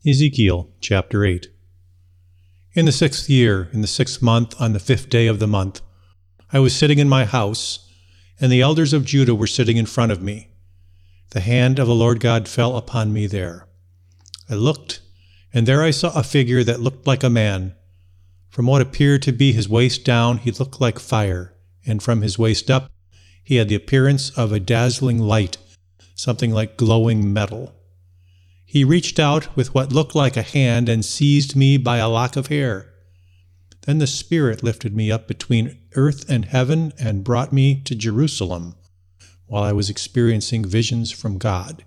Ezekiel chapter 8. In the 6th year, in the 6th month, on the 5th day of the month, I was sitting in my house, and the elders of Judah were sitting in front of me. The hand of the Lord God fell upon me there. I looked, and there I saw a figure that looked like a man. From what appeared to be his waist down, he looked like fire, and from his waist up, he had the appearance of a dazzling light, something like glowing metal. He reached out with what looked like a hand and seized me by a lock of hair. Then the Spirit lifted me up between earth and heaven and brought me to Jerusalem, while I was experiencing visions from God.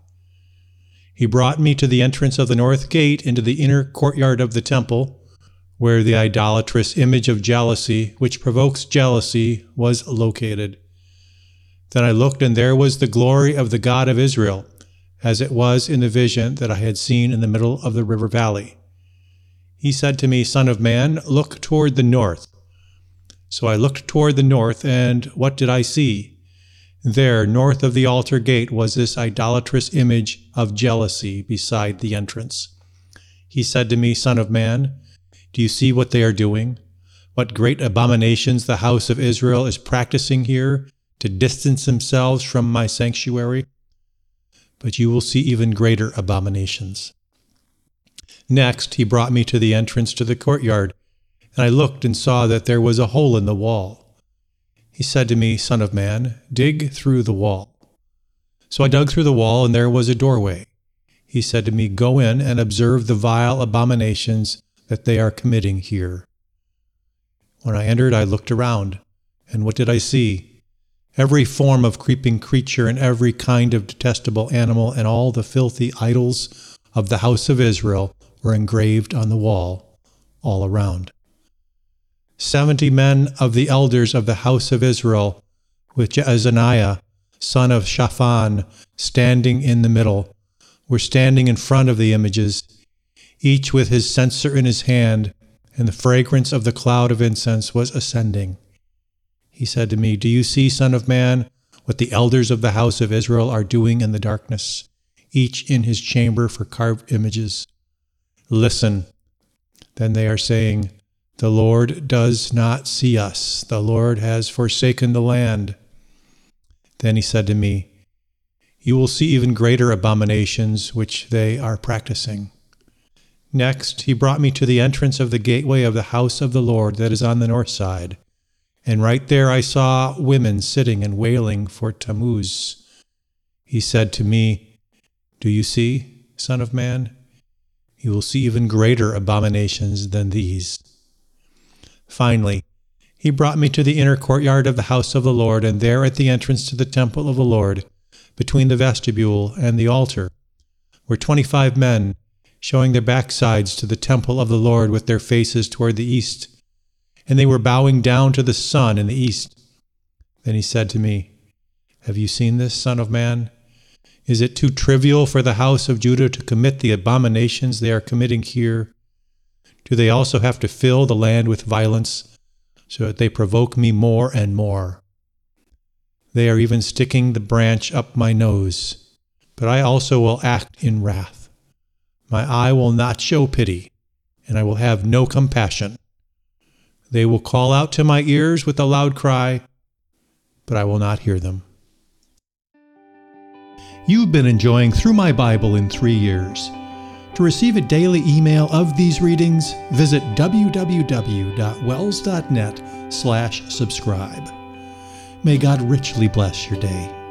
He brought me to the entrance of the north gate into the inner courtyard of the temple, where the idolatrous image of jealousy, which provokes jealousy, was located. Then I looked, and there was the glory of the God of Israel, as it was in the vision that I had seen in the middle of the river valley. He said to me, "Son of man, look toward the north." So I looked toward the north, and what did I see? There, north of the altar gate, was this idolatrous image of jealousy beside the entrance. He said to me, "Son of man, do you see what they are doing? What great abominations the house of Israel is practicing here to distance themselves from my sanctuary? But you will see even greater abominations." Next, he brought me to the entrance to the courtyard, and I looked and saw that there was a hole in the wall. He said to me, "Son of man, dig through the wall." So I dug through the wall, and there was a doorway. He said to me, "Go in and observe the vile abominations that they are committing here." When I entered, I looked around, and what did I see? Every form of creeping creature and every kind of detestable animal and all the filthy idols of the house of Israel were engraved on the wall all around. 70 men of the elders of the house of Israel, with Jaazaniah, son of Shaphan, standing in the middle, were standing in front of the images, each with his censer in his hand, and the fragrance of the cloud of incense was ascending. He said to me, "Do you see, Son of man, what the elders of the house of Israel are doing in the darkness, each in his chamber for carved images? Listen." Then they are saying, "The Lord does not see us. The Lord has forsaken the land." Then he said to me, "You will see even greater abominations which they are practicing." Next, he brought me to the entrance of the gateway of the house of the Lord that is on the north side. And right there I saw women sitting and wailing for Tammuz. He said to me, "Do you see, Son of man? You will see even greater abominations than these." Finally, he brought me to the inner courtyard of the house of the Lord, and there at the entrance to the temple of the Lord, between the vestibule and the altar, were 25 men, showing their backsides to the temple of the Lord with their faces toward the east. And they were bowing down to the sun in the east. Then he said to me, "Have you seen this, Son of man? Is it too trivial for the house of Judah to commit the abominations they are committing here? Do they also have to fill the land with violence, so that they provoke me more and more? They are even sticking the branch up my nose, but I also will act in wrath. My eye will not show pity, and I will have no compassion. They will call out to my ears with a loud cry, but I will not hear them." You've been enjoying Through My Bible in 3 Years. To receive a daily email of these readings, visit www.wells.net/subscribe. May God richly bless your day.